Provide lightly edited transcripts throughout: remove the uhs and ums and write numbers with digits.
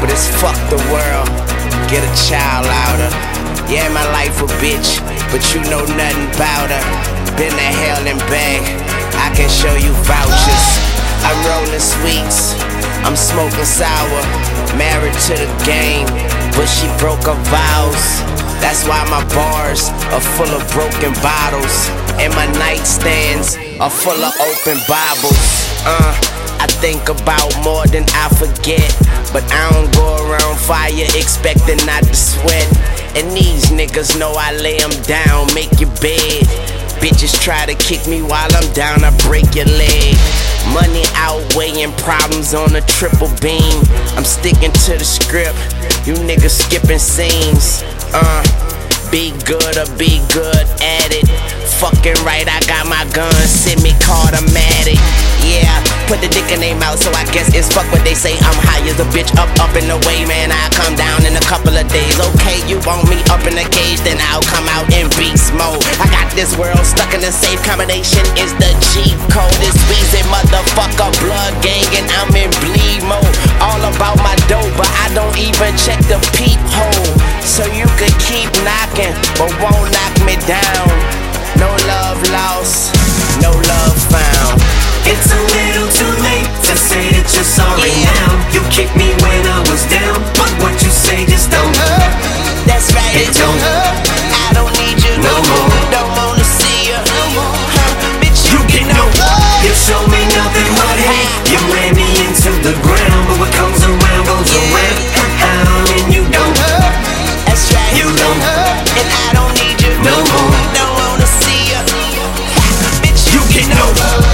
but it's fuck the world. Get a child out her. Yeah, my life a bitch, but you know nothing about her. Been to hell and back, I can show you vouchers. I'm rolling sweets, I'm smoking sour. Married to the game, but she broke her vows. That's why my bars are full of broken bottles, and my nightstands are full of open Bibles. I think about more than I forget, but I don't go around fire expecting not to sweat. And these niggas know I lay them down, make your bed. Bitches try to kick me while I'm down, I break your leg. Money outweighing problems on a triple beam. I'm sticking to the script, you niggas skipping scenes. Be good or be good at it. Fucking right, I got my gun, semi-automatic. Yeah, put the dick in their mouth, so I guess it's fuck what they say. I'm high as a bitch, up and away, man. I come down in a couple of days. Okay, you want me up in a cage, then I'll come out in beast mode. I got this world stuck in a safe combination. Is the G code? It's Weezy, motherfucker, blood gang, and I'm in bleed mode. All about my dough, but I don't even check the peephole. So you could keep knocking, but won't knock me down. No love lost, no love found. It's a little too late to say that you're sorry now. You kicked me when I was down, but what you say just don't hurt. That's right, it don't hurt. I don't need you no more. Don't wanna see you no more. Bitch, you get no love. You show me nothing but hate. You ran me into the ground, but what comes around goes around. And you don't hurt. That's right, you don't hurt. And I don't need you no more. Don't wanna see you. Bitch, you get no love.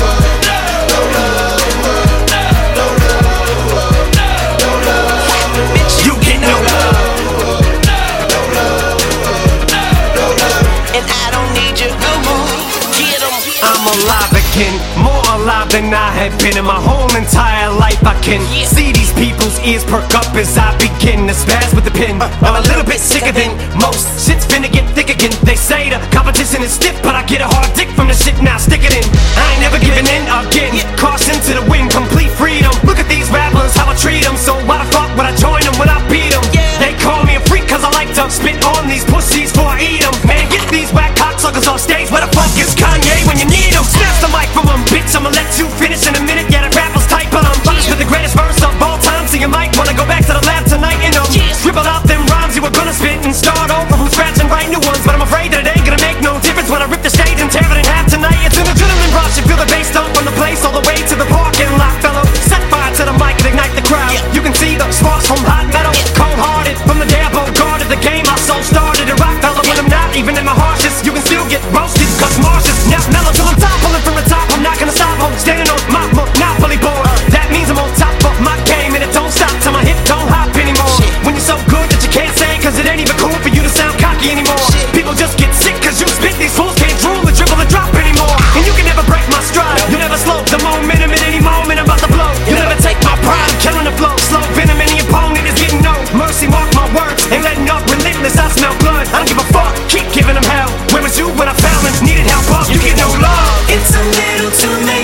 I'm alive again, more alive than I have been in my whole entire life. I can see these people's ears perk up as I begin to spaz with the pen. I'm a little bit sicker than most. Shit's finna get thick again. They say the competition is stiff, but I get a hard dick from the shit, now stick it in. I ain't never giving in again. Caution to the wind, complete freedom. Look at these rappers, how I treat them. So why the fuck would I join them when I beat them? They call me a freak cause I like to spit on these pussies before I eat them. Man, get these whack cocksuckers off stage. Where the fuck is Kanye when you need him? Snatch the mic from him, bitch, I'ma let you finish in a minute. Yeah, that rapper's tight, but I'm punished with the greatest verse of all time. So you might wanna go back to the lab tonight and scribble out them rhymes you were gonna spit and start over from scratch and write new ones. But I'm afraid that it ain't gonna make no difference when I rip the stage and tear it in half tonight. It's an adrenaline rush, you feel the bass dump from the place all the way to the parking lot, fellow. Set fire to the mic and ignite the crowd. You can see the sparks from hot metal. Cold-hearted from the day I guarded the game. I so started to rock, fellow. When I'm not even in my harshest, you can still get roasted cause Marcia's now mellow till I'm top. Pulling from the top, I'm not gonna stop. I'm standing on my monopoly board. That means I'm on top of my game, and it don't stop till my hip don't hop anymore. When you're so good that you can't say, cause it ain't even cool for you to sound cocky anymore. People just get sick cause you spit. These fools can't drool or dribble or drop anymore. And you can never break my stride. You'll never slow the momentum at any moment. I'm about to blow. You'll never take my pride. I'm killing the flow. Slow venom, any opponent is getting no mercy. Mark my words, ain't letting up. Relentless, I smell blood. I don't give a fuck. Keep giving them hell. Where was you when I found and needed help up? You get no love. It's a little too late